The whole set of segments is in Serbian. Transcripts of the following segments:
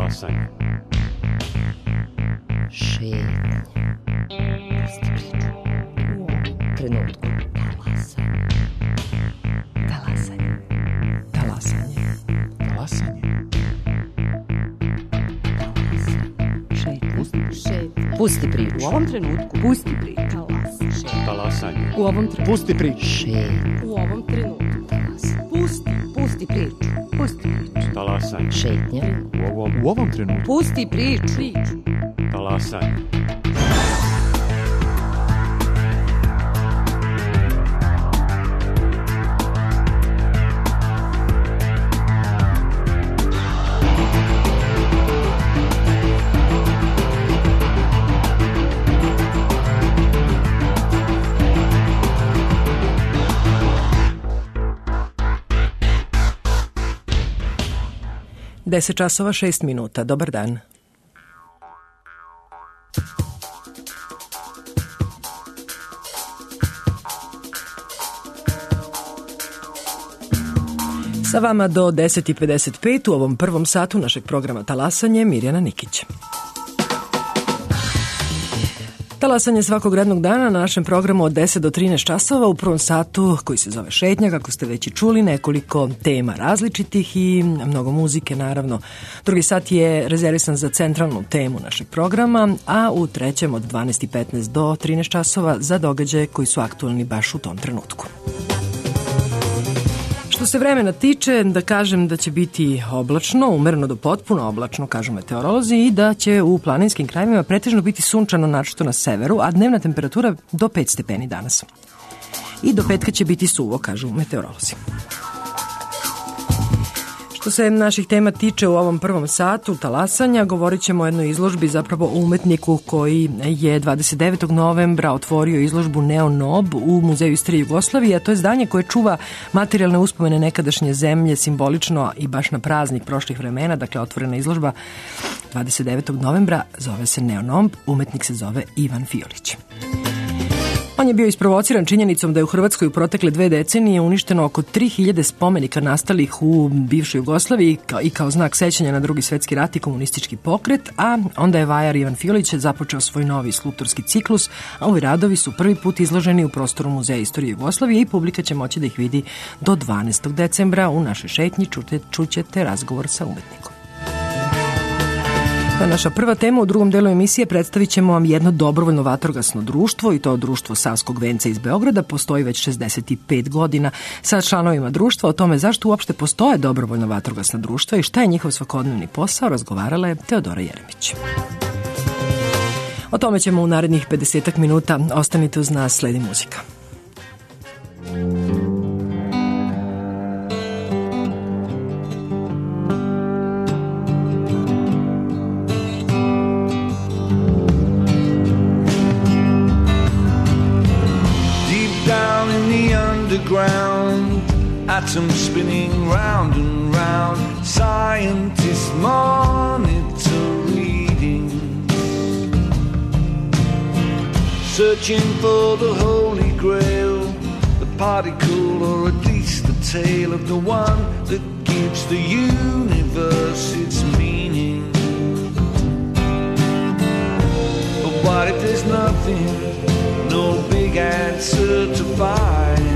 Talasanje. Šetnja. Pusti priču. U ovom trenutku. Talasanje. Talasanje. Talasanje. Šetnja. Pusti priču. U ovom trenutku. Pusti priču. Talasanje. U ovom trenutku. Pusti priču. Šetnja. U ovom trenutku. Pusti priču. Pusti priču. Talasanje. Šetnja. U ovom trenutku. Pusti priču. Talasanje. Deset časova 6 minuta. Dobar dan. Sa vama do 10:55 u ovom prvom satu našeg programa Talasanje, Mirjana Nikić. Talasanje svakog radnog dana na našem programu od 10 do 13 časova u prvom satu koji se zove Šetnja, kako ste već i čuli, nekoliko tema različitih i mnogo muzike naravno. Drugi sat je rezervisan za centralnu temu našeg programa, a u trećem od 12:15 do 13 časova za događaje koji su aktualni baš u tom trenutku. Što se vremena tiče, da kažem da će biti oblačno, umereno do potpuno oblačno, kažu meteorolozi, i da će u planinskim krajevima pretežno biti sunčano, naročito na severu, a dnevna temperatura do 5 stepeni danas. I do petka će biti suvo, kažu meteorolozi. Što se naših tema tiče u ovom prvom satu Talasanja, govorit ćemo o jednoj izložbi, zapravo o umetniku koji je 29. novembra otvorio izložbu Neonob u Muzeju istorije Jugoslavije, a to je zdanje koje čuva materijalne uspomene nekadašnje zemlje, simbolično i baš na praznik prošlih vremena. Dakle, otvorena izložba 29. novembra, zove se Neonob, umetnik se zove Ivan Fiolić. On je bio isprovociran činjenicom da je u Hrvatskoj u protekle 2 decenije uništeno oko 3000 spomenika nastalih u bivšoj Jugoslaviji i kao znak sećanja na Drugi svjetski rat i komunistički pokret, a onda je vajar Ivan Fiolić započeo svoj novi skulptorski ciklus, a ovi radovi su prvi put izloženi u prostoru Muzeja istorije Jugoslavije i publika će moći da ih vidi do 12. decembra. U našoj šetnji čućete razgovor sa umetnikom. To je naša prva tema. U drugom delu emisije predstavit ćemo vam jedno dobrovoljno vatrogasno društvo, i to društvo Savskog venca iz Beograda. Postoji već 65 godina. Sa članovima društva o tome zašto uopšte postoje dobrovoljno vatrogasna društva i šta je njihov svakodnevni posao razgovarala je Teodora Jeremić. O tome ćemo u narednih 50 minuta. Ostanite uz nas, sledi muzika. Ground, atoms spinning round and round, scientists monitor readings, searching for the holy grail, the particle or at least the tale of the one that gives the universe its meaning. But what if there's nothing, no big answer to find?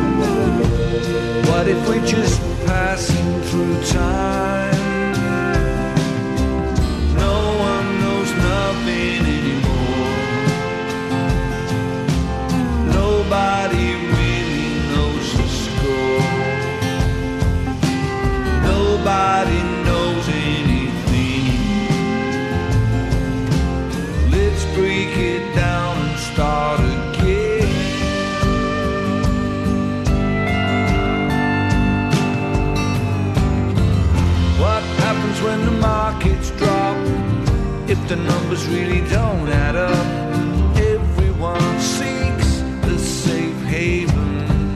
What if we're just passing through time? No one knows nothing anymore. Nobody really knows the score. Nobody knows anything. Let's break it down and start again. When the markets drop, if the numbers really don't add up, everyone seeks the safe haven.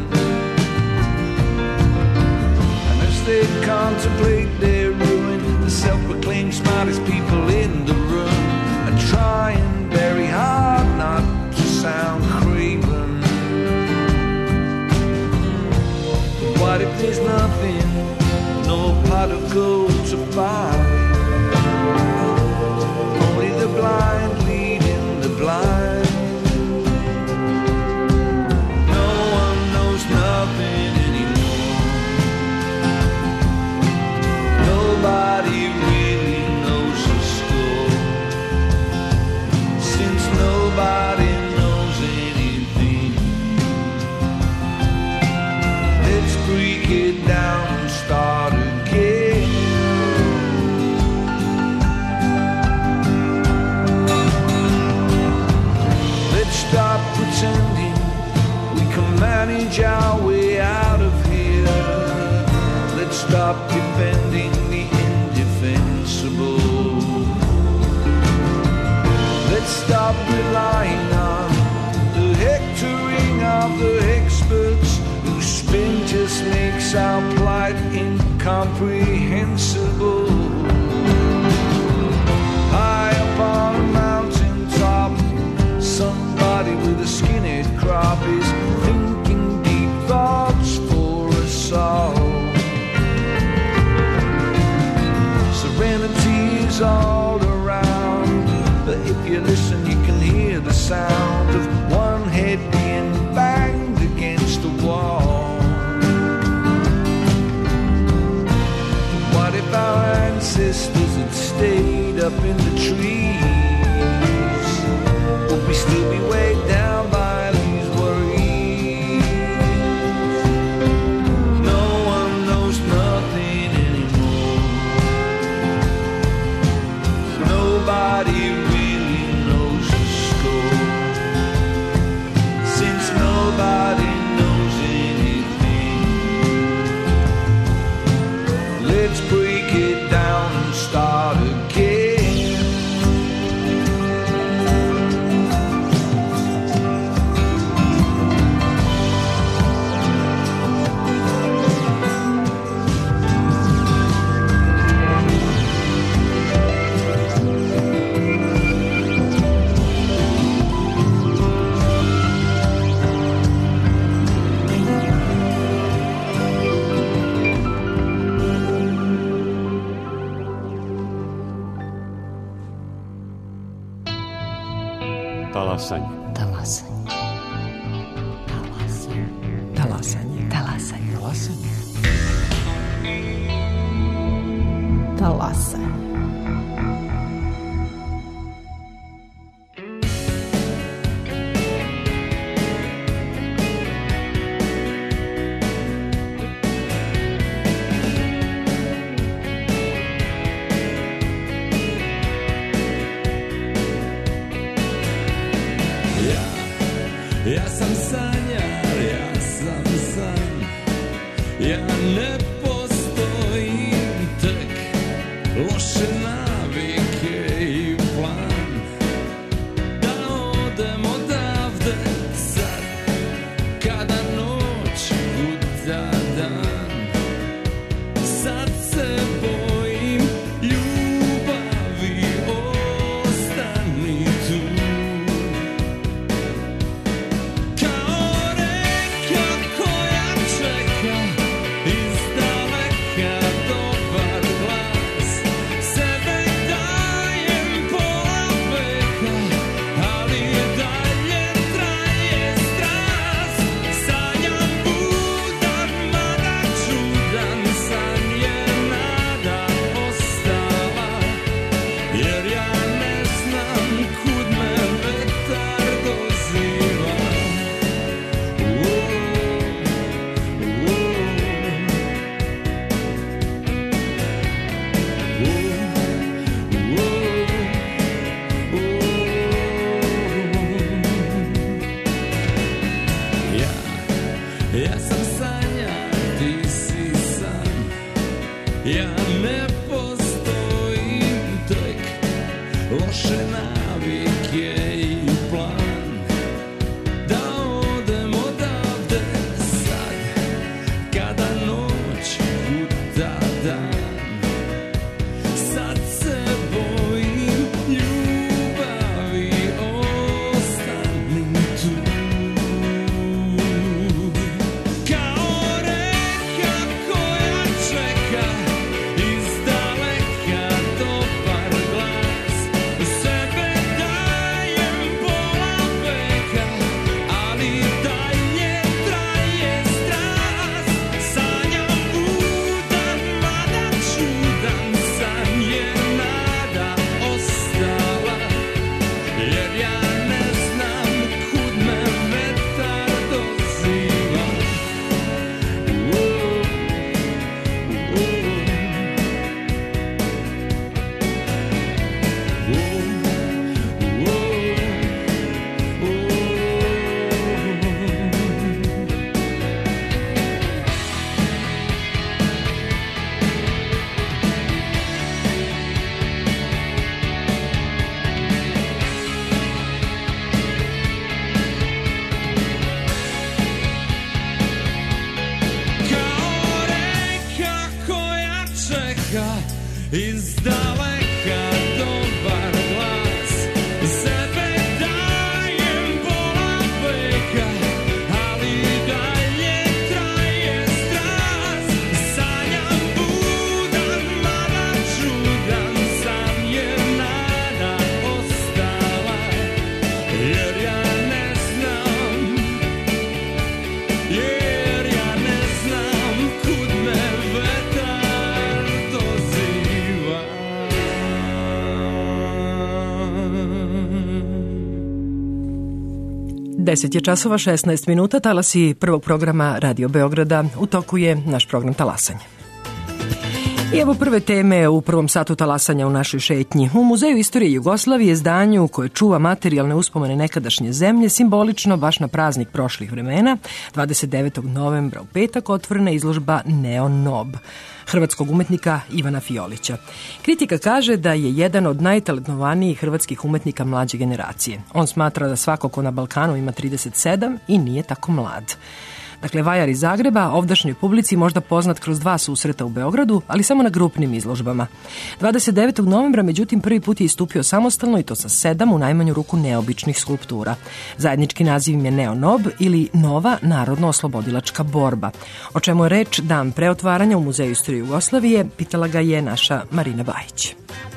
And as they contemplate their ruin, the self-proclaimed smartest people in the room are trying very hard not to sound craven. What if there's nothing, no pot of gold to find? blind leading the blind. No one knows nothing anymore. Nobody really knows the score, since nobody knows anything. Let's break it down and start again. Let's stop pretending we can manage our way out of here. Let's stop defending the indefensible. Let's stop relying on the hectoring of the experts whose spin just makes our plight incomprehensible. High up on a mountain top, somebody with a skinhead crop is thinking deep thoughts for us all. Serenity is all around, but if you listen you can hear the sound of one head being banged against the wall. What if our ancestors had stayed up in the trees? Would we still be weighed down by these worries? No one knows nothing anymore. Nobody really knows the score, since nobody knows anything. Let's break it down and start again. Talasanje. Talasanje. Talasanje. Talasanje. Talasanje. Talasanje. Talasanje. Ja sam sanjar, ja sam san. Ja ne postojim, tek loše navike i plan. Da odem odavde sad, kada noć guta dan. Sad se bojim ljubavi, ostani tu. Ja sam sanjar, ti si san. Ja ne postojim, tek loše navike i plan. Da odem odavde sad, kada noć guta dan. Sad se bojim ljubavi, ostani tu. Sebe daleka, iz daleka dobar glas. Sebe dajem pola veka, ali dalje traje strast. Sanjam budan, mada čudan, san je nada ostala. Jer ja ne znam, jer ja ne znam kud me vetar doziva. 10 je časova 16 minuta, talasi prvog programa Radio Beograda. U toku je naš program Talasanje. I evo prve teme u prvom satu talasanja u našoj šetnji. U Muzeju istorije Jugoslavije, zdanju koje čuva materijalne uspomene nekadašnje zemlje, simbolično baš na praznik prošlih vremena, 29. novembra u petak otvorena izložba Neonob hrvatskog umetnika Ivana Fiolića. Kritika kaže da je jedan od najtalentovanijih hrvatskih umetnika mlađe generacije. On smatra da svako ko na Balkanu ima 37 i nije tako mlad. Dakle, vajar iz Zagreba, ovdašnjoj publici možda poznat kroz 2 susreta u Beogradu, ali samo na grupnim izložbama. 29. novembra, međutim, prvi put je istupio samostalno i to sa 7 u najmanju ruku neobičnih skulptura. Zajednički naziv im je Neonob ili Nova narodno-oslobodilačka borba. O čemu je reč dan pre otvaranja u Muzeju istorije Jugoslavije, pitala ga je naša Marina Bajić.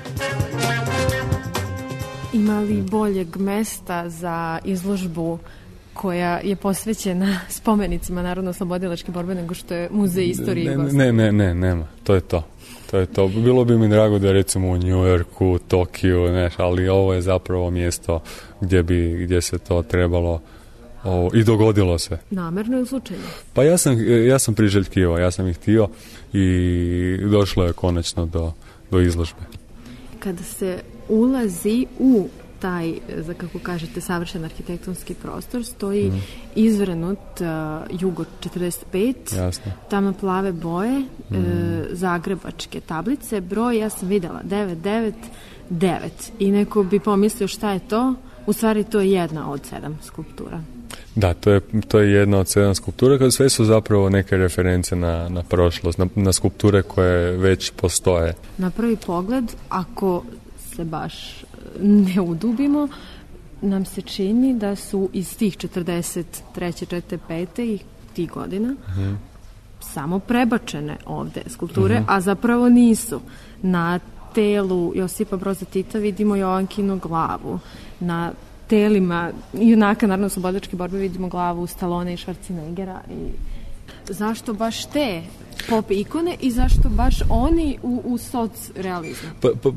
Ima li boljeg mesta za izložbu koja je posvećena spomenicima narodno-oslobodilačke borbe nego što je Muzej istorije Jugoslavije? Ne, nema. To je to. Bilo bi mi drago da recimo u New Yorku, Tokiju, ali ovo je zapravo mjesto gdje se to trebalo i dogodilo se. Namerno ili slučajno? Pa ja sam priželjkivao, ja sam ih htio i došlo je konačno do izložbe. Kada se ulazi u taj, za kako kažete, savršen arhitektonski prostor, stoji izvrenut Jugo 45, jasno, tamo plave boje, zagrebačke tablice, broj, ja sam vidjela 999 i neko bi pomislio šta je to, u stvari to je jedna od 7 skulptura. Da, to je jedna od 7 skulptura, kad sve su zapravo neke reference na prošlost, na skulpture koje već postoje. Na prvi pogled, ako se baš ne udubimo, nam se čini da su iz tih 43. 45. i tih godina samo prebačene ovde skulpture, a zapravo nisu. Na telu Josipa Broza Tita vidimo Jovankinu glavu. Na telima junaka narodno-oslobodilačke borbe vidimo glavu Stallone i Schwarzeneggera. I zašto baš te pop ikone i zašto baš oni u socrealizmu?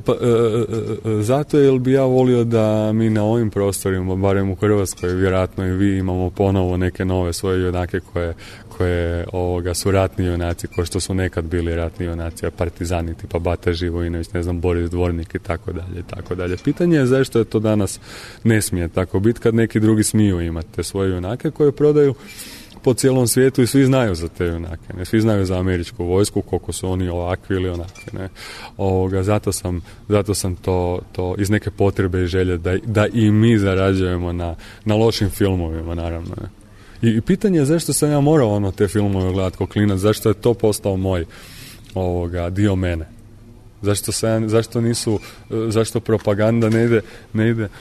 Zato jer bi ja volio da mi na ovim prostorima, barem u Hrvatskoj, vjerojatno i vi, imamo ponovo neke nove svoje junake koje su ratni junaci, kao što su nekad bili ratni junaci, partizani tipa Bata Živojinović, Boris Dvornik i tako dalje. Pitanje je zašto je to danas ne smije tako biti kad neki drugi smiju imati te svoje junake koje prodaju po cijelom svijetu i svi znaju za te junake, ne? Svi znaju za američku vojsku, koliko su oni ovakvi ili onakvi, ne? Zato sam to iz neke potrebe i želje da i mi zarađujemo na lošim filmovima, naravno, ne? I pitanje je zašto sam ja morao te filmove gledati kao klinac, zašto je to postao moj dio mene. Zašto propaganda ne ide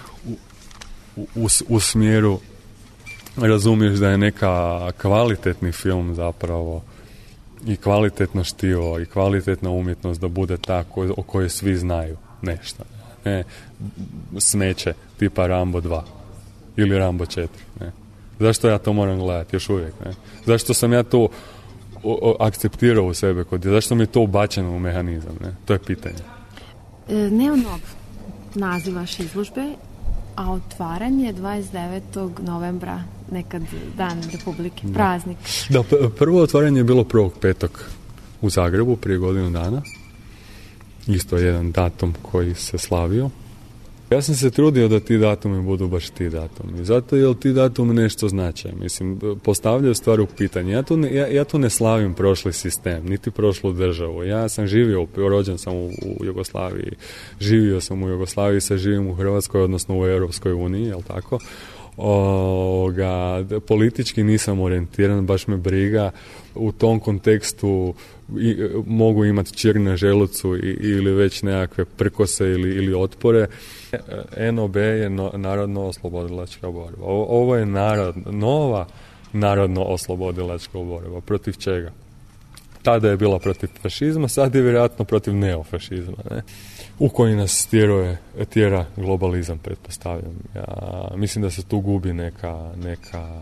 u smjeru, razumiješ da je neka kvalitetni film zapravo i kvalitetno štivo i kvalitetna umjetnost da bude ta o kojoj svi znaju nešto. Ne smeće tipa Rambo 2 ili Rambo 4. Ne. Zašto ja to moram gledati još uvijek? Ne? Zašto sam ja to akceptirao u sebe? Zašto mi je to ubačeno u mehanizam? Ne? To je pitanje. Neonob, naziv vaše izložbe, a otvaranje 29. novembra, nekad dan Republike, praznik. Da, prvo otvaranje je bilo 1.5. u Zagrebu prije godinu dana. Isto jedan datum koji se slavio. Ja sam se trudio da ti datumi budu baš ti datumi. Zato jer ti datumi nešto znače. Mislim, postavljaju stvar u pitanje. Ja tu ne slavim prošli sistem, niti prošlu državu. Ja sam rođen sam u Jugoslaviji. Živio sam u Jugoslaviji, sad živim u Hrvatskoj, odnosno u Europskoj uniji, jel tako? Politički nisam orijentiran, baš me briga. U tom kontekstu mogu imati čir na želucu ili već nekakve prkose ili otpore. NOB je Narodno-oslobodilačka borba. Ovo je nova Narodno-oslobodilačka borba. Protiv čega? Tada je bila protiv fašizma, sad je vjerojatno protiv neofašizma, ne? U koji nas tjera globalizam, pretpostavljam. Ja mislim da se tu gubi neka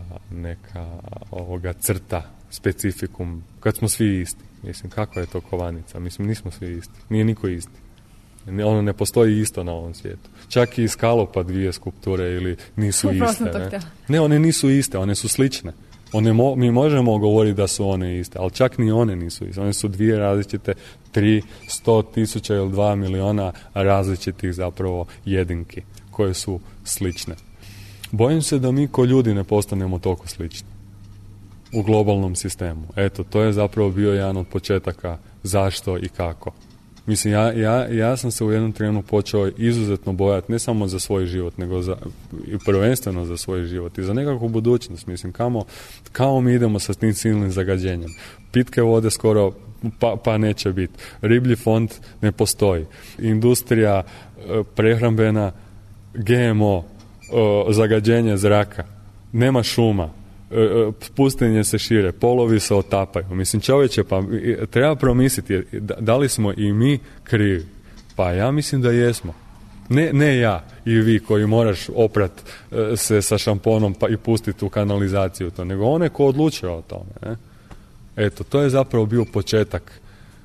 crta, specifikum, kad smo svi isti. Mislim, kakva je to kovanica? Mislim, nismo svi isti. Nije niko isti. Ono ne postoji isto na ovom svijetu. Čak i iz Kalopa dvije skulpture ili nisu iste. Ne, one nisu iste, one su slične. Mi možemo govoriti da su one iste, ali čak ni one nisu iste. One su dvije različite, 300,000 ili 2 miliona različitih zapravo jedinki koje su slične. Bojim se da mi ko ljudi ne postanemo toliko slični u globalnom sistemu. Eto, to je zapravo bio jedan od početaka zašto i kako. Mislim, ja sam se u jednom trenu počeo izuzetno bojati, ne samo za svoj život, nego i prvenstveno za svoj život i za nekakvu budućnost. Mislim, kamo mi idemo sa tim silnim zagađenjem. Pitke vode skoro pa neće biti. Riblji fond ne postoji. Industrija prehrambena, GMO, zagađenje zraka, nema šuma, pustinje se šire, polovi se otapaju. Mislim, čovječe, pa treba promisliti da li smo i mi krivi. Pa ja mislim da jesmo. Ne ja i vi koji moraš oprat se sa šamponom pa i pustiti u kanalizaciju to, nego one ko odlučuje o tome. Ne? Eto, to je zapravo bio početak.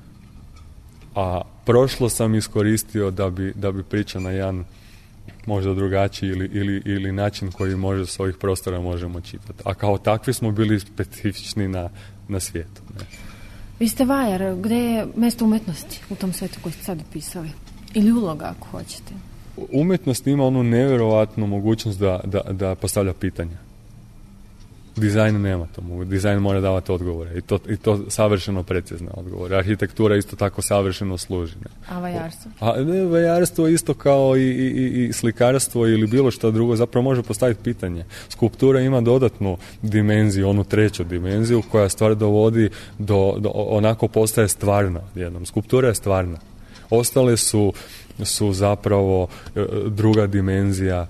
A prošlo sam iskoristio da bi pričao na jedan možda drugačiji ili način koji može s ovih prostora možemo čitati. A kao takvi smo bili specifični na svijetu. Ne? Vi ste vajar, gdje je mjesto umetnosti u tom svijetu koji ste sad opisali? Ili uloga, ako hoćete? Umjetnost ima onu nevjerovatnu mogućnost da postavlja pitanja. Dizajn nema to. Dizajn mora davati odgovore. I to savršeno precizne odgovore. Arhitektura isto tako savršeno služi. Ne? A vajarstvo? Vajarstvo isto kao i slikarstvo ili bilo što drugo zapravo može postaviti pitanje. Skulptura ima dodatnu dimenziju, onu treću dimenziju koja stvar dovodi do onako postaje stvarna jednom. Skulptura je stvarna. Ostale su zapravo druga dimenzija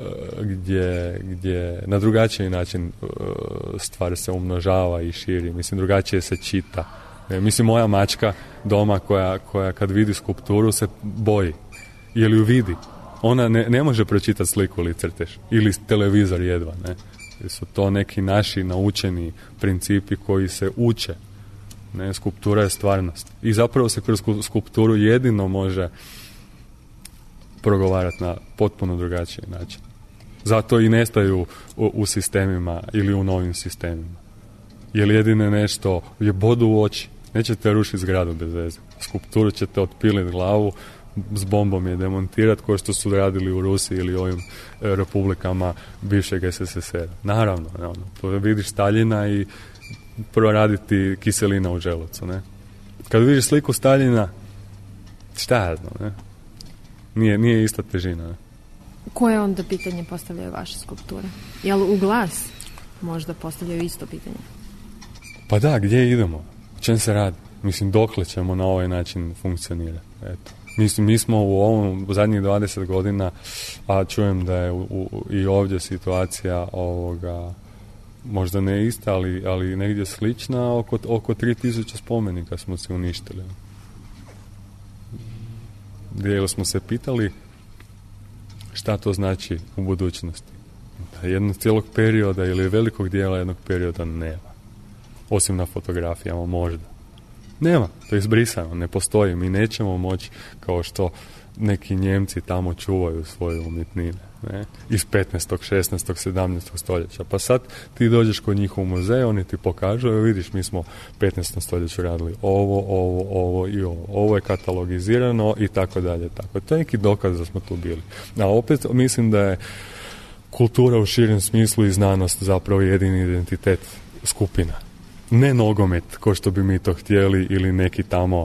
gdje na drugačiji način stvar se umnožava i širi. Mislim, drugačije se čita. Mislim, moja mačka doma koja kad vidi skulpturu se boji. Jer ju vidi. Ona ne može pročitati sliku ili crtež. Ili televizor jedva. Ne? Jer su to neki naši naučeni principi koji se uče. Ne? Skulptura je stvarnost. I zapravo se kroz skulpturu jedino može progovarati na potpuno drugačiji način. Zato i nestaju u sistemima ili u novim sistemima. Jer jedine nešto je bodu u oči. Nećete rušiti zgradu bez veze. Skulpturu ćete otpiliti glavu, s bombom je demontirati kao što su radili u Rusiji ili ovim republikama bivšeg SSSR. Naravno. Vidiš Staljina i proraditi kiselina u želucu. Ne? Kad vidiš sliku Staljina, šta je znam, ne? Nije ista težina. Ne? Koje onda pitanje postavljaju vaše skulpture? Jel u glas možda postavljaju isto pitanje? Pa da, gdje idemo? O čem se radi? Mislim, dokle ćemo na ovaj način funkcionirati? Eto. Mislim, mi smo u zadnjih 20 godina, a čujem da je i ovdje situacija možda ne ista, ali negdje slična, oko 3000 spomenika smo se uništili. Gdje smo se pitali šta to znači u budućnosti. Jednog cijelog perioda ili velikog dijela jednog perioda nema. Osim na fotografijama možda. Nema, to je izbrisano, ne postoji. Mi nećemo moći, kao što neki Njemci tamo čuvaju svoje umjetnine. Ne? Iz 15., 16., 17. stoljeća. Pa sad ti dođeš kod njih u muzej, oni ti pokažu, vidiš, mi smo u 15. stoljeću radili ovo i ovo. Ovo je katalogizirano i tako dalje. Tako. To je neki dokaz da smo tu bili. A opet mislim da je kultura u širem smislu i znanost zapravo jedini identitet skupina. Ne nogomet, ko što bi mi to htjeli, ili neki tamo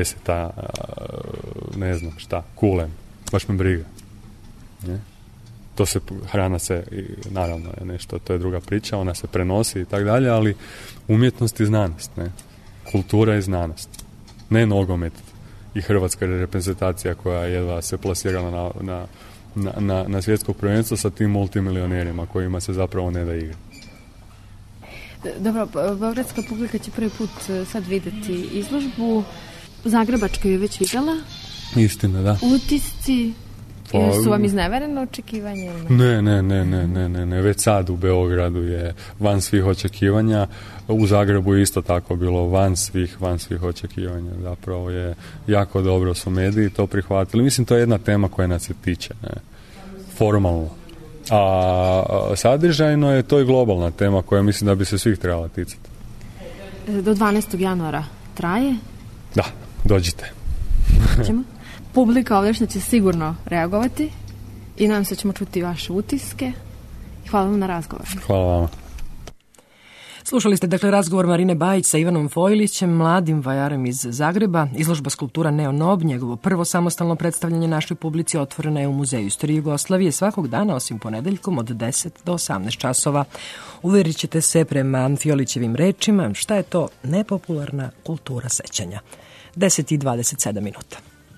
50-a, ne znam šta, kulem. Baš me briga. Ne? To se, hrana se, naravno je nešto, to je druga priča, ona se prenosi i tako dalje, ali umjetnost i znanost, ne? Kultura i znanost. Ne nogomet i hrvatska reprezentacija koja jedva se plasirala na svjetsko prvenstvo sa tim multimilionerima kojima se zapravo ne da igra. Dobro, beogradska publika će prvi put sad vidjeti izložbu. Zagrebačka je već vidjela. Istina, da. Utisci su vam iznevereno očekivanje? Ne. Već sad u Beogradu je van svih očekivanja. U Zagrebu je isto tako bilo van svih očekivanja. Zapravo je jako dobro su mediji to prihvatili. Mislim, to je jedna tema koja nas se tiče. Ne? Formalno. A sadržajno je to i globalna tema koja mislim da bi se svih trebala ticati. Do 12. januara traje? Da, dođite. Ćemo. Publika ovdje će sigurno reagovati i nadam se ćemo čuti vaše utiske. Hvala vam na razgovor. Hvala vama. Slušali ste dakle razgovor Marine Bajić sa Ivanom Fojlićem, mladim vajarem iz Zagreba. Izložba skulptura Neonob, njegovo prvo samostalno predstavljanje našoj publici, otvorena je u Muzeju istorije Jugoslavije svakog dana osim ponedeljkom od 10 do 18 časova. Uverit ćete se prema Fijolićevim rečima šta je to nepopularna kultura sećanja. 10:27 minuta.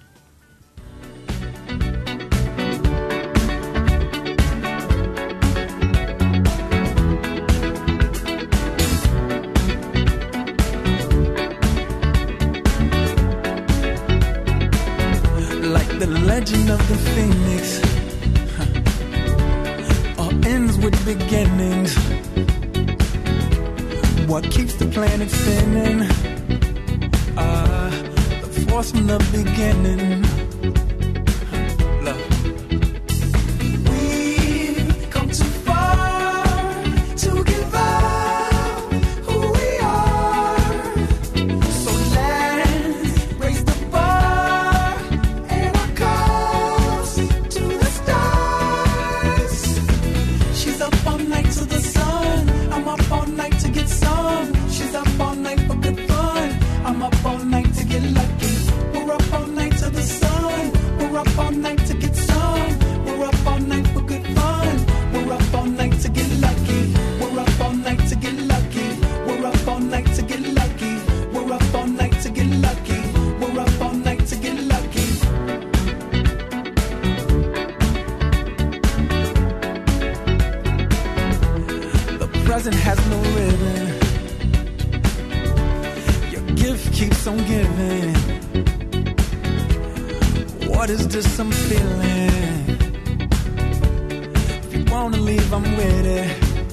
The legend of the phoenix all ends with beginnings. What keeps the planet spinning? The force from the beginning. Love. We've come too far to give up who we are. So let's raise the bar and our cups to the stars. She's up all night to the sun. I'm up all night to get some. She's up all night for good fun. I'm up all night to get lucky. We're up all night to the sun. We're up all night to get some. We're up all night for good fun. We're up all night to get lucky. We're up all night to get lucky. We're up all night to get lucky. We're up all night to get lucky. We're up all night to get lucky. The present has no ribbon. Your gift keeps on giving. What is this I'm feeling? If you wanna leave, I'm with it.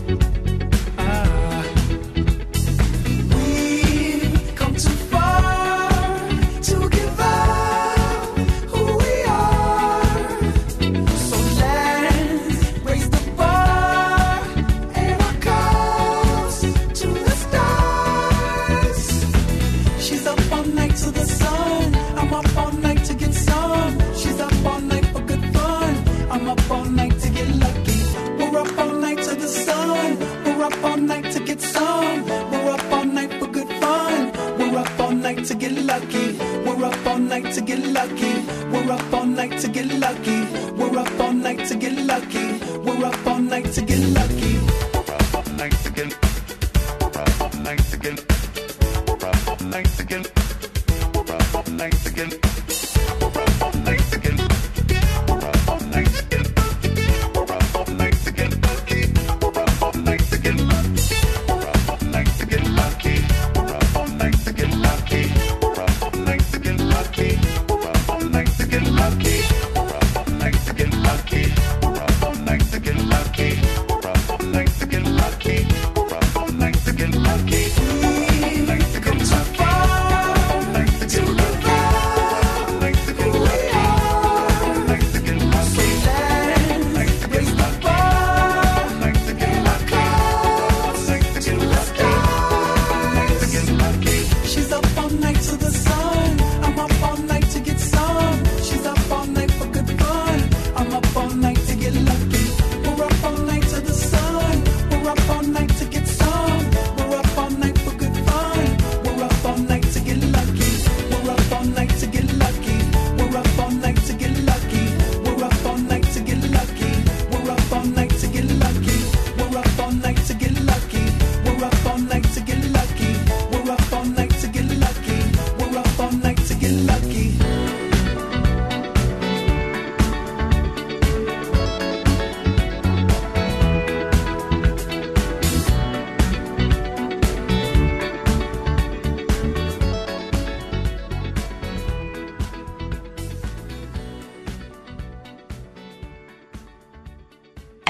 We've come too far to give up who we are. So let's raise the bar and our cups to the stars. She's up all night to the sun. I'm up all night to get some. She's up all night for good fun. I'm up all night to get lucky. We're up all night to the sun. We're up all night to get some. We're up all night for good fun. We're up all night to get lucky. We're up all night to get lucky. We're up all night to get lucky. We're up all night to get lucky. We're up all night to get lucky. We're up all night to get. We're up all night to get. We're up all night to get. We're up all night to get. We're up all night to get. We're up all night to get. We're up all night to get lucky. We're up all night to get lucky. We're up all night to get lucky. We're up all night to get lucky. We're up all night to get lucky. We're up all night to get lucky. We're up all night to get lucky. We're up all night to get lucky. We're up all night to get lucky. We're up all night to get lucky. Come too far to give up who we are. So let's raise the bar and our cups to the stars. She's up all night to the sun. I'm up all night to get some. She's up all night for good fun. I'm up all night to get lucky. We're up all night to the sun. We're up all night to get some. We're up all night for good fun. We're up all night to get lucky. We're up all night to get lucky. We're up all night to get lucky. We're up all night to get lucky. We're up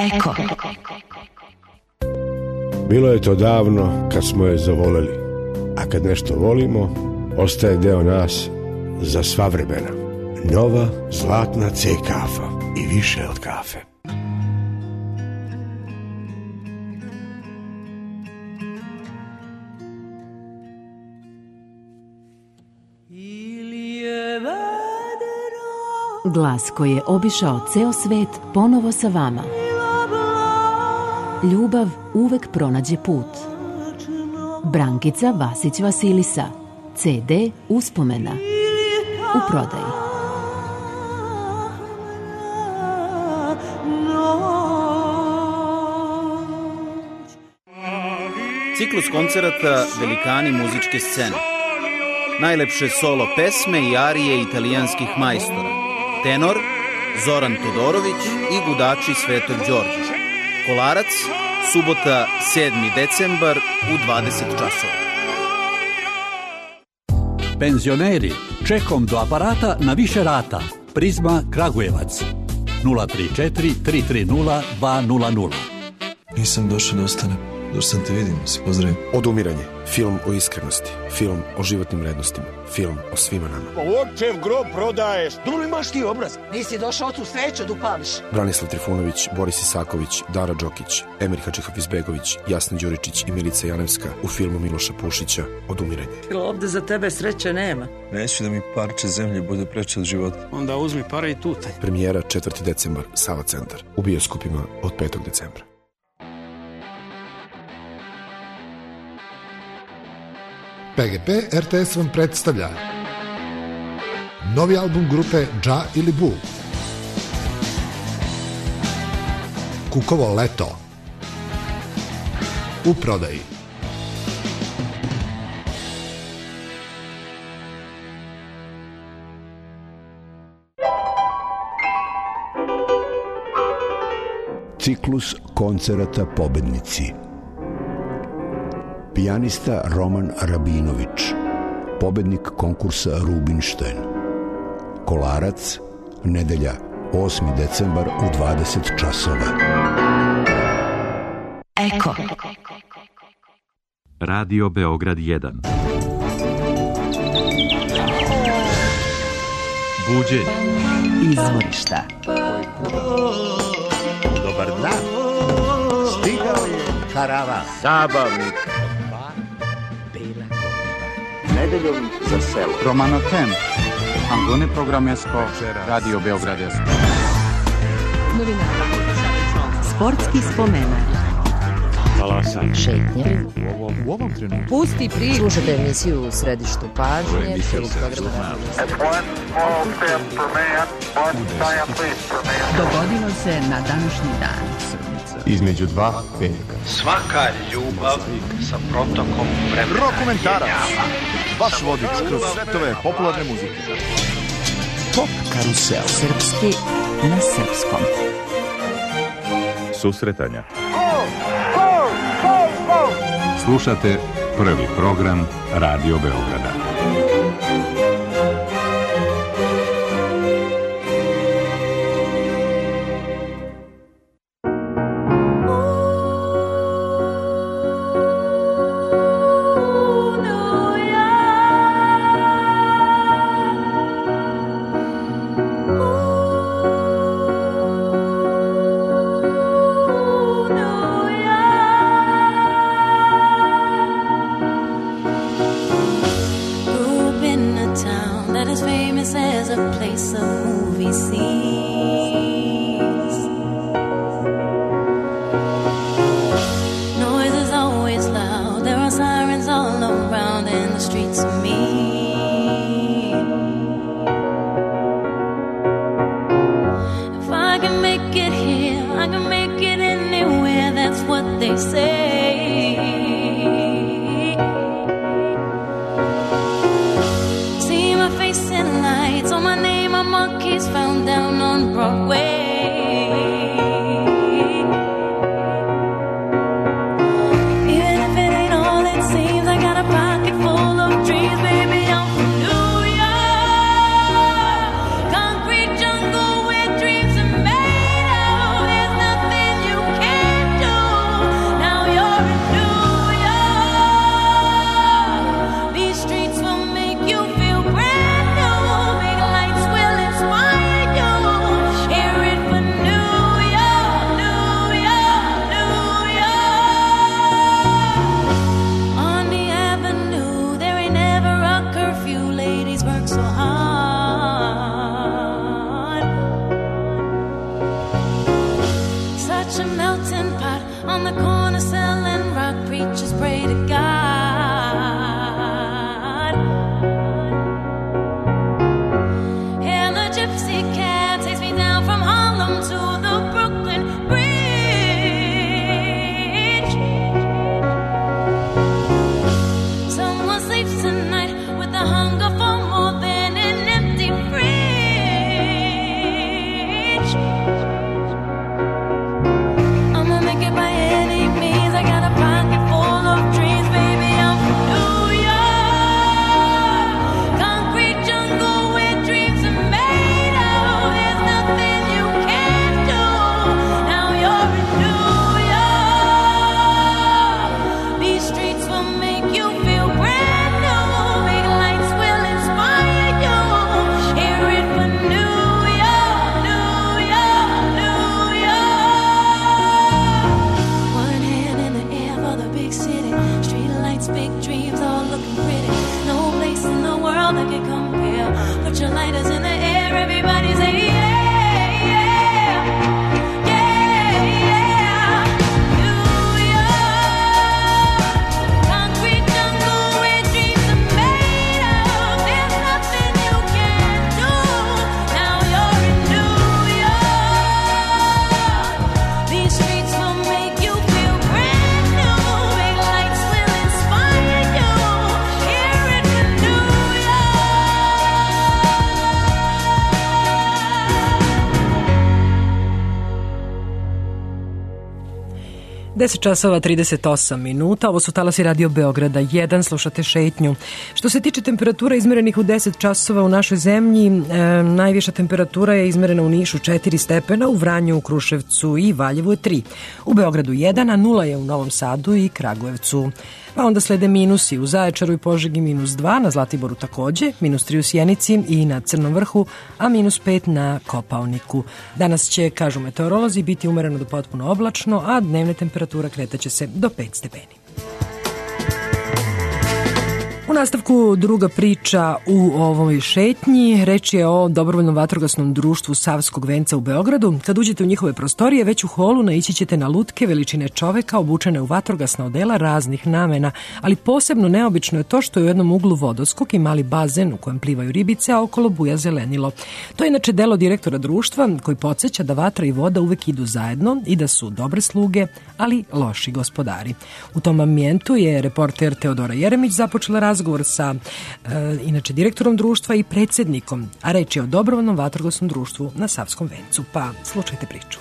Eko. Bilo je to davno kad smo je zavoleli, a kad nešto volimo, ostaje deo nas za sva vremena. Nova zlatna C kafa i više od kafe. Glas koji je obišao ceo svet ponovo sa vama. Ljubav uvek pronađe put. Brankica Vasić Vasilisa. CD Uspomena. U prodaji. Ciklus koncerata Velikani muzičke scene. Najlepše solo pesme i arije italijanskih majstora. Tenor Zoran Todorović i gudači Svetog Đorđa. Kolarac, subota 7. decembar u 20 časova. Penzioneri, čekom do aparata na više rata. Prizma Kragujevac. 034 330 200. Nisam došao da ostanem. Došao sam te vidim, si pozdravim. Odumiranje. Film o iskrenosti. Film o životnim vrednostima. Film o svima nama. Očev grob prodaješ. Dobro imaš ti obraz. Nisi došao ocu sveću da upališ. Branislav Trifunović, Boris Isaković, Dara Đokić, Emir Hadžihafizbegović, Jasna Đuričić i Milica Janevska u filmu Miloša Pušića Odumiranje. Ovde za tebe sreće nema. Neću da mi parče zemlje bude preče od života. Onda uzmi pare i tutaj. Premijera 4. decembar, Sava centar. U bioskopima od 5. decembra. PGP RTS vam predstavlja novi album grupe Dža ili Bu. Kukovo leto. U prodaji. Ciklus koncerata pobednici. Pijanista Roman Rabinović, pobednik konkursa Rubinštajn. Kolarac, nedelja 8. decembar u 20 časova. Eko. Radio Beograd 1. Buđenje. Izvorišta. Dobar dan. Stigao je karavan zabavnik. Nedeljom za selo. Romano Tem. Angone programesko. Radio Beogradesko. Novinara. Sportski spomenak. Talasanje. Šetnje. U ovom trenutku. Pusti priču. Slušajte emisiju u središtu pažnje. Dogodilo se na današnji dan. Između dva petka. Svaka ljubav sa protokom vremena. Rokomentarac. Vaš vodič kroz svetove popularne muzike. Pop karusel. Srpski na srpskom. Susretanja. Slušate prvi program Radio Beograda. Concrete jungle with dreams are made of. There's nothing you curfew, ladies work so hard. Such a melting pot on the corner selling rock. Preachers pray to God. And the gypsy cab takes me down from Harlem to the Brooklyn Bridge. Someone sleeps tonight with the hunger for more than an empty fridge. I'ma make it by any means. I got a pocket full of dreams, baby. I'm from New York, concrete jungle where dreams are made of. There's nothing you can't do. Now you're in New York. These streets will make you feel brand new. Big lights will inspire you. Hear it for New York, New York, New York. One hand in the air for the big city. Street lights, big dreams, all looking pretty. No place in the world that can compare. Put your lighters in the air, everybody say yeah, yeah, yeah, yeah. New York, concrete jungle where dreams are made of. There's nothing you can't do. Now you're in New York. These streets will make you feel brand new. Big lights will inspire you. Hear it for New York. 10 časova 38 minuta, ovo su talasi Radio Beograda 1, slušate Šetnju. Što se tiče temperatura izmerenih u 10 časova u našoj zemlji, najviša temperatura je izmerena u Nišu 4 stepena, u Vranju, u Kruševcu i Valjevu je 3. U Beogradu 1, a 0 je u Novom Sadu i Kragujevcu. Pa onda slede minusi u Zaječaru i Požegi -2, na Zlatiboru takođe, -3 u Sjenici i na Crnom Vrhu, a -5 na Kopaoniku. Danas će, kažu meteorolozi, biti umereno do potpuno oblačno, a dnevna temperatura kretaće se do 5 stepeni. U nastavku druga priča u ovoj šetnji. Reč je o dobrovoljnom vatrogasnom društvu Savskog venca u Beogradu. Kad uđete u njihove prostorije, već u holu naići ćete na lutke veličine čoveka obučene u vatrogasna odela raznih namena, ali posebno neobično je to što je u jednom uglu vodoskok i mali bazen u kojem plivaju ribice, a okolo buja zelenilo. To je inače delo direktora društva koji podsjeća da vatra i voda uvek idu zajedno i da su dobre sluge, ali loši gospodari. U tom ambijentu je reporter Teodora Jeremić započela razgovor sa inače direktorom društva i predsjednikom, a reč je o dobrovoljnom vatrogasnom društvu na Savskom vencu. Pa slušajte priču.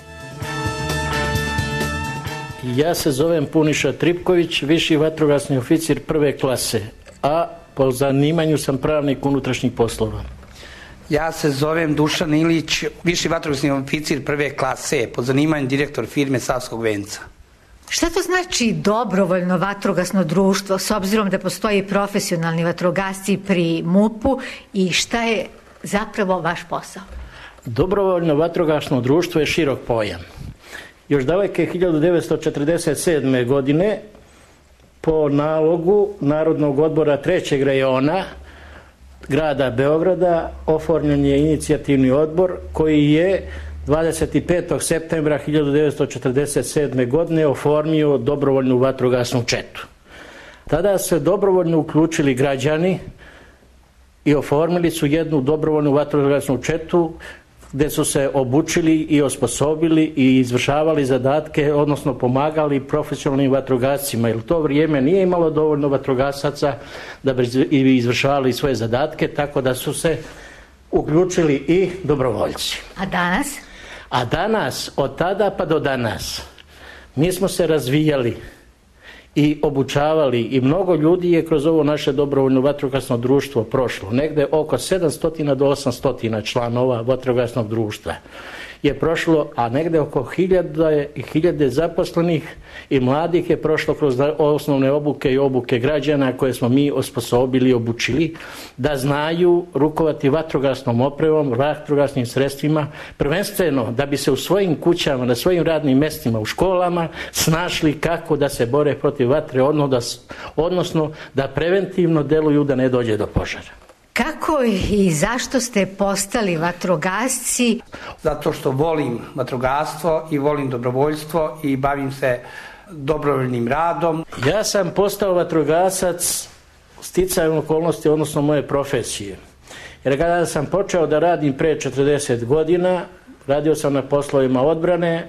Ja se zovem Puniša Tripković, viši vatrogasni oficir prve klase, a po zanimanju sam pravnik unutrašnjih poslova. Ja se zovem Dušan Ilić, viši vatrogasni oficir prve klase, po zanimanju direktor firme Savskog venca. Šta to znači dobrovoljno vatrogasno društvo, s obzirom da postoji profesionalni vatrogasci pri MUP-u, i šta je zapravo vaš posao? Dobrovoljno vatrogasno društvo je širok pojam. Još daleke 1947. godine po nalogu Narodnog odbora 3. rejona grada Beograda oformljen je inicijativni odbor koji je 25. septembra 1947. godine oformio dobrovoljnu vatrogasnu četu. Tada se dobrovoljno uključili građani i oformili su jednu dobrovoljnu vatrogasnu četu gde su se obučili i osposobili i izvršavali zadatke, odnosno pomagali profesionalnim vatrogascima, jer to vrijeme nije imalo dovoljno vatrogasaca da bi izvršavali svoje zadatke, tako da su se uključili i dobrovoljci. A danas? A danas, od tada pa do danas, mi smo se razvijali i obučavali i mnogo ljudi je kroz ovo naše dobrovoljno vatrogasno društvo prošlo. Negde oko 700 do 800 članova vatrogasnog društva. je prošlo, a negde oko 1000 i 1000 zaposlenih i mladih je prošlo kroz osnovne obuke i obuke građana koje smo mi osposobili i obučili da znaju rukovati vatrogasnom opremom, vatrogasnim sredstvima, prvenstveno da bi se u svojim kućama, na svojim radnim mestima, u školama snašli kako da se bore protiv vatre, odnosno da preventivno deluju da ne dođe do požara. Kako i zašto ste postali vatrogasci? Zato što volim vatrogastvo i volim dobrovoljstvo i bavim se dobrovoljnim radom. Ja sam postao vatrogasac sticajem okolnosti, odnosno moje profesije. Jer kada sam počeo da radim pre 40 godina, radio sam na poslovima odbrane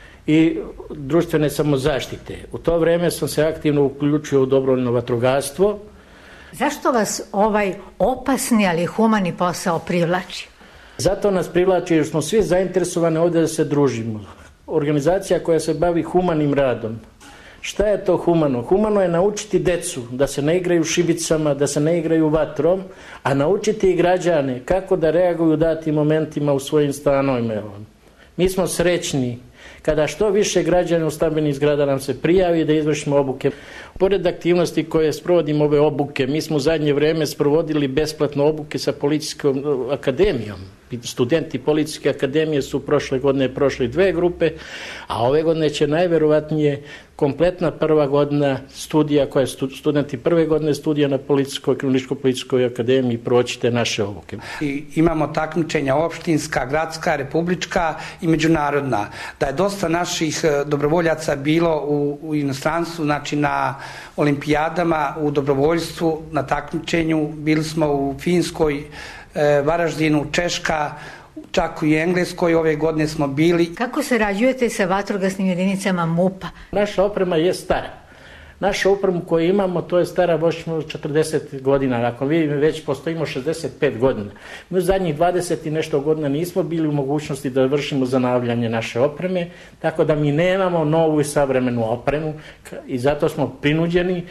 i društvene samozaštite. U to vreme sam se aktivno uključio u dobrovoljno vatrogastvo. Zašto vas ovaj opasni, ali humani posao privlači? Zato nas privlači jer smo svi zainteresovani ovdje da se družimo. Organizacija koja se bavi humanim radom. Šta je to humano? Humano je naučiti decu da se ne igraju šibicama, da se ne igraju vatrom, a naučiti i građane kako da reaguju u datim momentima u svojim stanovima. Mi smo srećni kada što više građana u stambenih zgrada nam se prijavi da izvršimo obuke. Pored aktivnosti koje sprovodimo ove obuke, mi smo u zadnje vreme sprovodili besplatno obuke sa Policijskom akademijom. Studenti Policijske akademije su prošle godine prošli 2 grupe, a ove godine će najverovatnije kompletna prva godina studija, koja studenti prve godine studija na Kriminalističko-policijskoj akademiji proći te naše obuke. I imamo takmičenja opštinska, gradska, republička i međunarodna. Da je dosta naših dobrovoljaca bilo u inostranstvu, znači na olimpijadama, u dobrovoljstvu, na takmičenju. Bili smo u Finskoj, Varaždinu, Češka, čak i Engleskoj, ove godine smo bili. Kako sarađujete sa vatrogasnim jedinicama MUP-a? Naša oprema je stara. Naša opremu koju imamo, to je stara baš 40 godina. Ako vi već postojimo 65 godina. Mi u zadnjih 20 i nešto godina nismo bili u mogućnosti da vršimo zanavljanje naše opreme, tako da mi nemamo novu i savremenu opremu i zato smo prinuđeni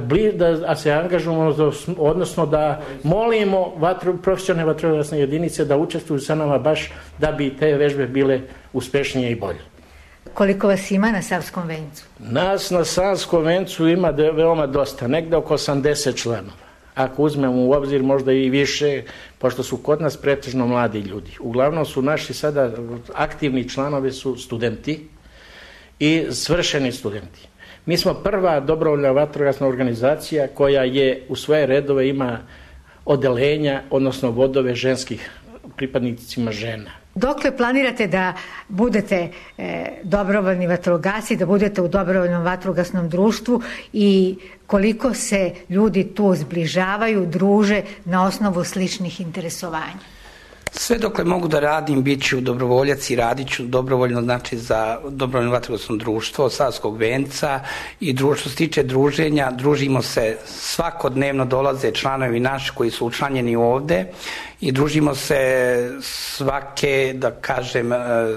da se angažujemo, odnosno da molimo profesionalne vatrogasne jedinice da učestvuju sa nama baš da bi te vežbe bile uspešnije i bolje. Koliko vas ima na Savskom vencu? Nas na Savskom vencu ima veoma dosta, negde oko 80 članova. Ako uzmemo u obzir možda i više, pošto su kod nas pretežno mladi ljudi. Uglavnom su naši sada aktivni članovi su studenti i svršeni studenti. Mi smo prva dobrovoljna vatrogasna organizacija koja je u svoje redove ima odelenja, odnosno vodove ženskih pripadnicima žena. Dokle planirate da budete dobrovoljni vatrogasci, da budete u dobrovoljnom vatrogasnom društvu i koliko se ljudi tu zbližavaju, druže na osnovu sličnih interesovanja? Sve dokle mogu da radim, bit ću dobrovoljac i radit ću dobrovoljno, znači za dobrovoljno vatrogasno društvo Savskog venca i što se tiče druženja, družimo se svakodnevno, dolaze članovi naši koji su učlanjeni ovde i družimo se svake, da kažem,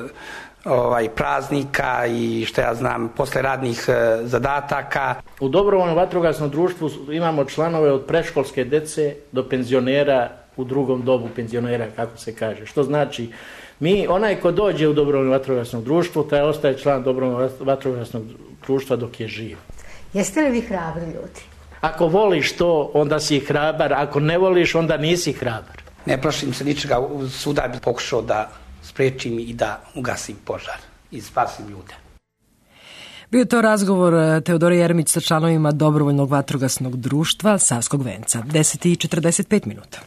praznika i što ja znam, posle radnih zadataka. U dobrovoljnom vatrogasnom društvu imamo članove od predškolske dece do penzionera, u drugom dobu penzionera, kako se kaže. Što znači, onaj ko dođe u dobrovoljno vatrogasno društvo, taj ostaje član dobrovoljnog vatrogasnog društva dok je živ. Jeste li vi hrabri ljudi? Ako voliš to, onda si hrabar, ako ne voliš, onda nisi hrabar. Ne plašim se ničega, svuda bih pokušao da sprečim i da ugasim požar i spasim ljude. Bio je to razgovor Teodora Jeremić sa članovima dobrovoljnog vatrogasnog društva Savskog venca. 10:45 minuta.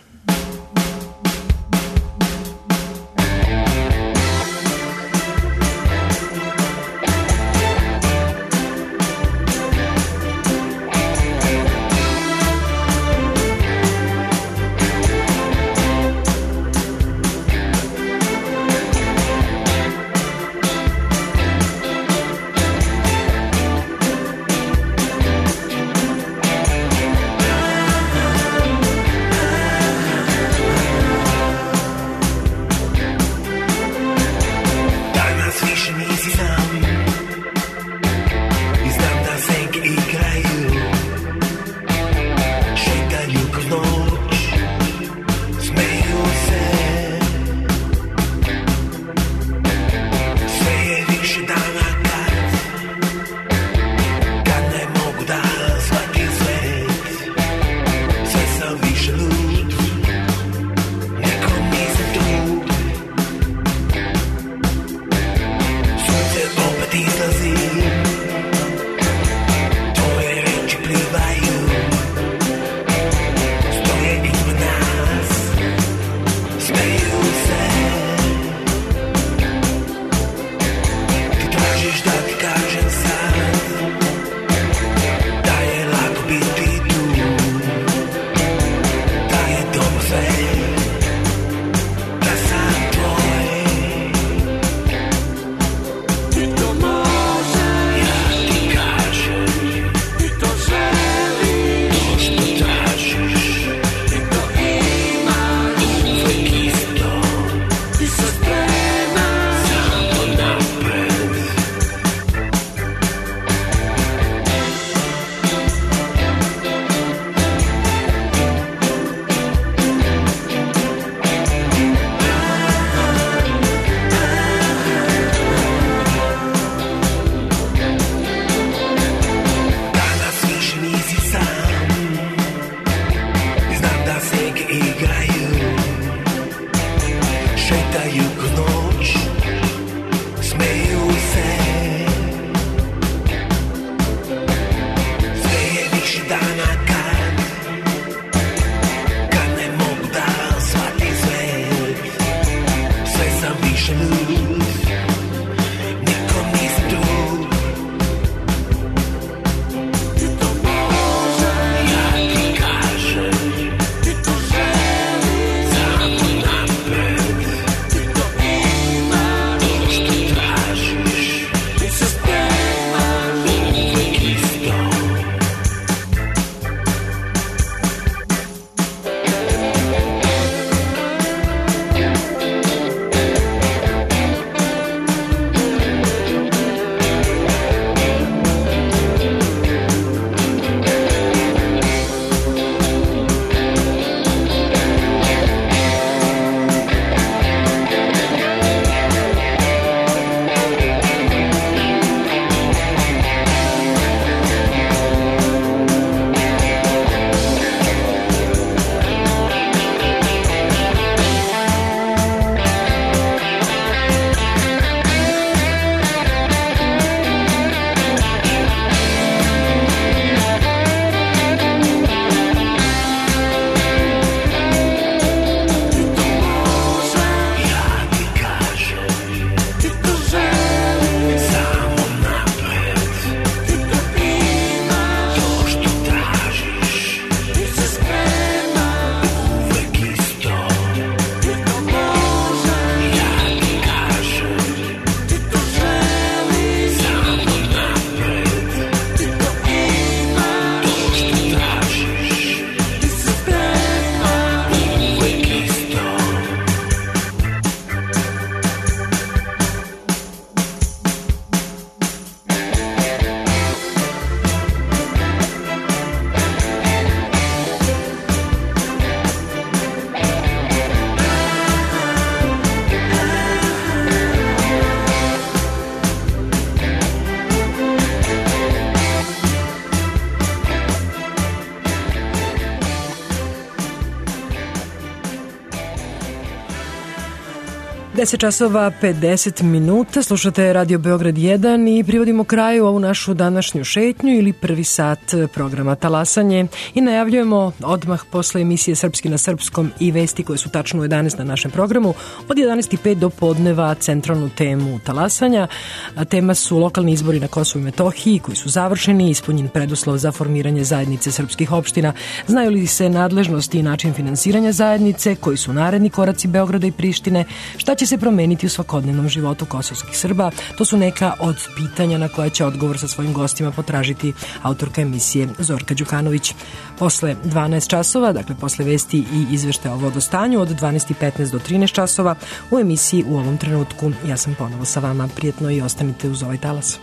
10 časova 50 minuta, slušate Radio Beograd 1 i privodimo kraju ovu našu današnju šetnju ili prvi sat programa Talasanje i najavljujemo odmah posle emisije Srpski na srpskom i vesti koje su tačno u 11 na našem programu od 11.05 do podneva centralnu temu Talasanja. Tema su lokalni izbori na Kosovu i Metohiji koji su završeni, ispunjen preduslov za formiranje zajednice srpskih opština. Znaju li se nadležnosti i način finansiranja zajednice, koji su naredni koraci Beograda i Prištine, šta će se promeniti u svakodnevnom životu kosovskih Srba? To su neka od pitanja na koja će odgovor sa svojim gostima potražiti autorka emisije Zorka Đukanović. Posle 12 časova, dakle posle vesti i izveštaja o vodostanju od 12.15 do 13 časova u emisiji U ovom trenutku. Ja sam ponovo sa vama. Prijetno i ostanite uz ovaj talas.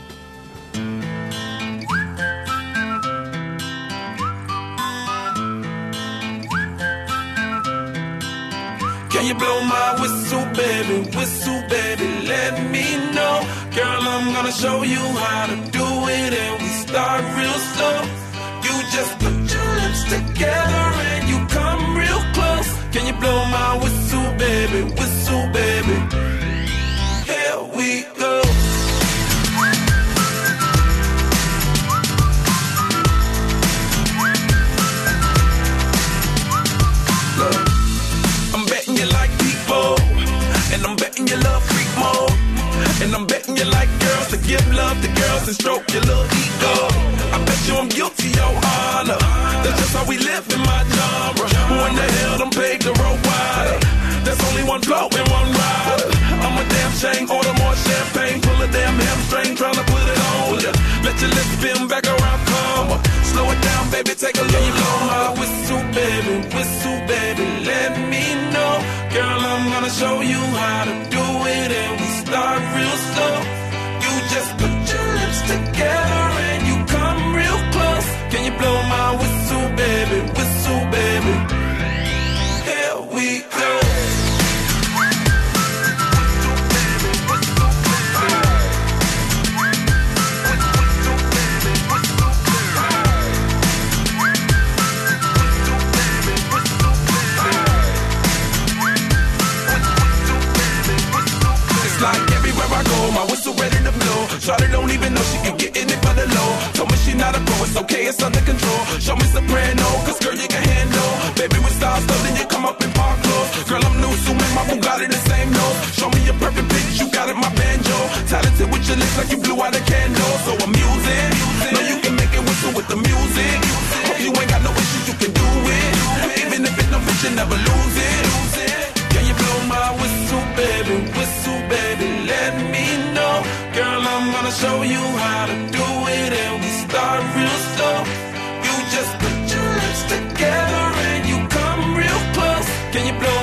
Can you blow my whistle, baby, let me know. Girl, I'm gonna show you how to do it and we start real slow. You just put your lips together and you come real close. Can you blow my whistle, baby, here we go. And I'm betting you love freak mode. And I'm betting you like girls to give love to girls and stroke your little ego. I bet you I'm guilty, your honor. That's just how we live in my genre. Who in the hell done paved the road wider? There's only one blow and one rider. I'm a damn shame, order more champagne. Pull a damn hamstring, tryna put it on ya. Let your lips spin back around, come on. Slow it down, baby, take a look. You blow my whistle, baby, let me know. Girl, I'm gonna show you how to do it and we start real slow. You just put your lips together and you come real close. Can you blow my whistle, baby, here we go. I go, my whistle ready to blow. Shawty don't even know she can get in it for the low. Told me she not a pro, it's okay, it's under control. Show me soprano, cause girl you can handle. Baby with stars, so then you come up in park clothes. Girl I'm new, so make my Bugatti the same nose. Show me your perfect pitch, you got it, my banjo. Talented with your lips like you blew out a candle. So I'm using, know you can make it whistle with the music. Hope you ain't got no issues, you can do it. Even if it's no bitch, you never lose it. Can you blow my whistle, baby, let me know. Girl, I'm gonna show you how to do it and we start real slow. You just put your lips together and you come real close. Can you blow